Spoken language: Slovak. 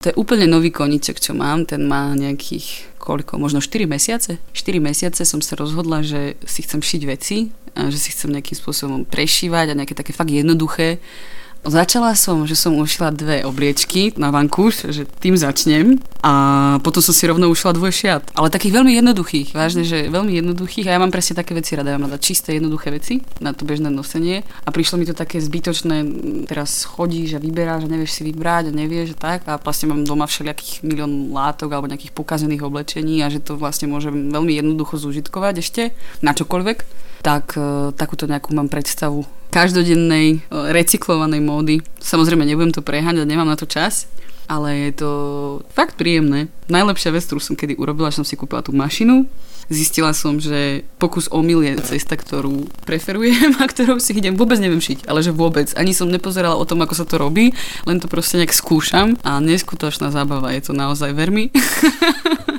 To je úplne nový koníček, čo mám. Ten má nejakých, možno 4 mesiace. 4 mesiace som sa rozhodla, že si chcem šiť veci, a že si chcem nejakým spôsobom prešívať a nejaké také fakt jednoduché. Začala som, že som ušila 2 obliečky na vankúš, že tým začnem a potom som si rovno ušila 2 šiat. Ale takých veľmi jednoduchých, vážne, že veľmi jednoduchých a ja mám presne také veci rada. Ja mám rada čisté, jednoduché veci na to bežné nosenie a prišlo mi to také zbytočné, teraz chodíš a vyberáš a nevieš si vybrať a nevieš, že tak a vlastne mám doma všelijakých milión látok alebo nejakých pokazených oblečení a že to vlastne môžem veľmi jednoducho zúžitkovať ešte na čokoľvek. Tak takúto nejakú mám predstavu každodennej recyklovanej módy. Samozrejme nebudem to preháňať, nemám na to čas, ale je to fakt príjemné. Najlepšia vec, ktorú som kedy urobila, že som si kúpila tú mašinu. Zistila som, že pokus omyl je cesta, ktorú preferujem a ktorou si idem. Vôbec neviem šiť, ale že vôbec. Ani som nepozerala o tom, ako sa to robí, len to proste nejak skúšam a neskutočná zábava je to naozaj, ver mi.